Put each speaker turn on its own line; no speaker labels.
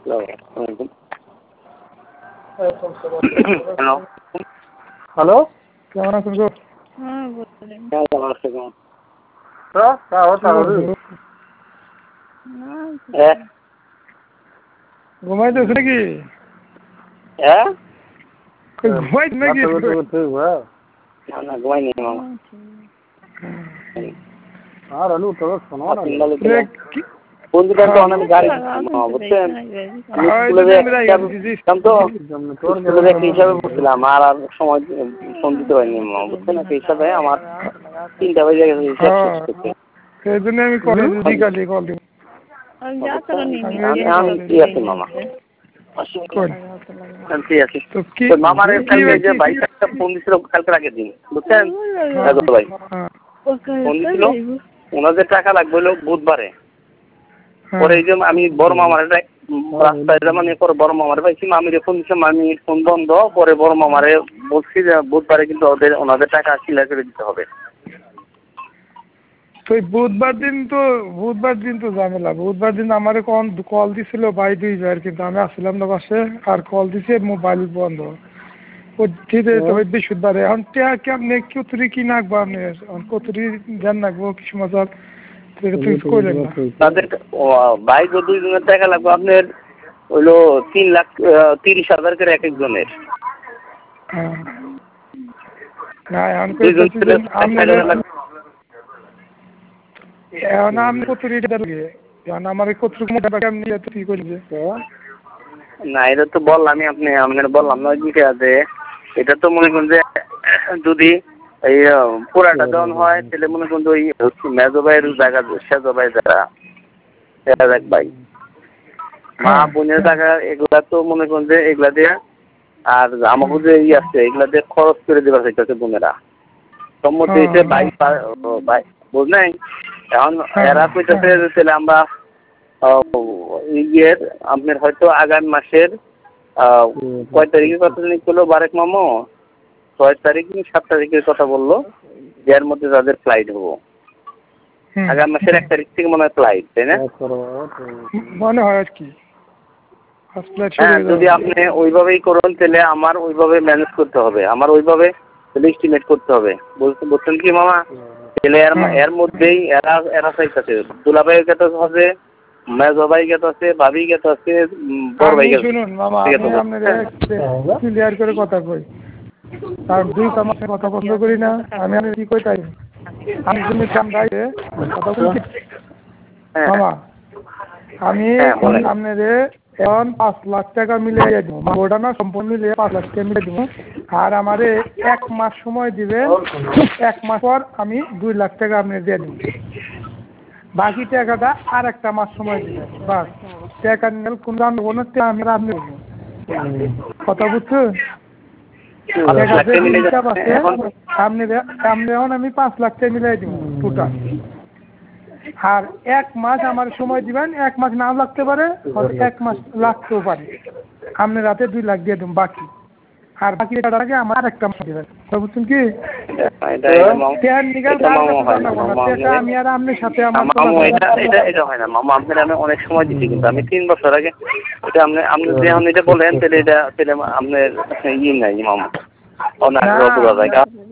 Hello
hello, কেমন আছেন গো? ঘুমাইতেছ নাকি? ঘুমাইছ নাকি?
না ঘুমাইনি মামা।
আর আলু তো শোনো না।
বন্ধুটা তো অনেক গাড়ি বুঝছেন, স্কুলে হিসাবে পড়ছিলাম আর সময় ফোন দিতে পারিনি মামা, বুঝছেন না? সেই হিসাবে আমার 3টা বেজে গেছে হিসাব শেষ করতে।
সেই জন্য আমি কল দিব।
আমি ফ্রি আছি মামা, ফ্রি আছি। মামার যে বাইকটা ফোন দিছিল কালকে রাখে দিন, বুঝছেন ভাই, ফোন দিছিল ওনাদের টাকা লাগবে হলো বুধবারে। পরে এই যে আমি বড় মামার রাস্তায় মানে পরে বড় মামারে পাইছি, মামিরে ফোন দিচ্ছিলাম, মামির ফোন বন্ধ। পরে বড় মামারে বলছি যে বুধবারে কিন্তু ওনাদের টাকা ক্লিয়ার করে দিতে হবে।
তো বুধবার দিন তো ঝামেলা। বুধবার দিন আমারে কল দিছিল ভাই 2বার, কিন্তু আমি আসছিলাম না বাসে, আর কল দিছে মোবাইল বন্ধ। বৃহস্পতিবারে এখন কেমনে কতরি কি নাকবো আপনি? কতরি ধ্যান রাখবো কিছু মজার করলেন না।
তাদের বাইক ও 2 জনের টাকা লাগবে আপনার হইলো 3,30,000 করে এক একজনের।
না এখন আমি কতরি লাগে আমার কতটুকু কি করবে
না, এটা তো বললামই আপনার বললাম না যে এটা তো মনে করুন যে যদি এই পুরাটা দেওয়ান হয় তাহলে মনে করুন ওই মেজো ভাইয়ের জায়গা সেজো ভাই যারা এক ভাই মা বোনের টাকা এগুলা তো মনে করুন যে এগুলা দিয়ে আর আমাকে যে আছে এগুলা দিয়ে খরচ করে দেওয়া হইতেছে বোনেরা সম্মতি হয়েছে ভাই বুঝলেন। এখন এরা কইতেছে তাহলে আমরা আপনার হয়তো আগামী মাসের কয় তারিখের কথা জানি করলো বারেক মামো, 6 তারিখ 7 তারিখের কথা বললো, এর মধ্যে তাদের ফ্লাইট হবো। আগামী মাসের 1 তারিখ থেকে মনে হয় ফ্লাইট, তাই না?
মনে হয় আর কি।
হ্যাঁ, যদি আপনি ওইভাবেই করুন তাহলে আমার ওইভাবে ম্যানেজ করতে হবে, আমার ওইভাবে এস্টিমেট করতে হবে, বুঝছেন কি মামা? তাহলে এর মধ্যেই এরা চাইতেছে দুলাভাই গেত আছে, মেজো ভাই গেত আছে, ভাবি গেত আছে, বড় ভাই গেত।
শুনুন মামা, আমি আপনাদের ক্লিয়ার করে কথা কই, আর 2 কামাতে কথা বন্ধ করি না। আমি কি কই তাই আমি তুমি কাম দাইতে কথা বলছি মামা। আমি আপনাদের এখন 5 লাখ টাকা মিলিয়ে দিব, ওটা না সম্পূর্ণ মিলিয়ে 5 লাখ টাকা মিলিয়ে দিব। আর আমারে 1 মাস সময় দিবে, 1 মাস পর আমি 2 লাখ টাকা আপনি দিয়ে দিব। বাকি টাকাটা আর 1টা মাস সময় দিবেন, বাস। টাকা নিলে কোন জানবো না, আপনি কথা বুঝছেন? আপনি এখন আমি 5 লাখ টাকা মিলাই দিব টোটাল। আর 1 মাস আমার সময় দিবেন, 1 মাস নাও লাগতে পারে, 1 মাস লাগতেও পারে। আপনি রাতে 2 লাখ দিয়ে দেবেন বাকি, আর বাকি টাকাটাকে আমার আরেকটা মাস দিবেন। বুঝছেন কি? আমি আর আপনার সাথে
এটা হয় না মামা, আপনার আমি অনেক সময় দিচ্ছি, কিন্তু আমি 3 বছর আগে এটা আপনি যখন এটা বলেন তাহলে আপনার নাই মামা, অনেক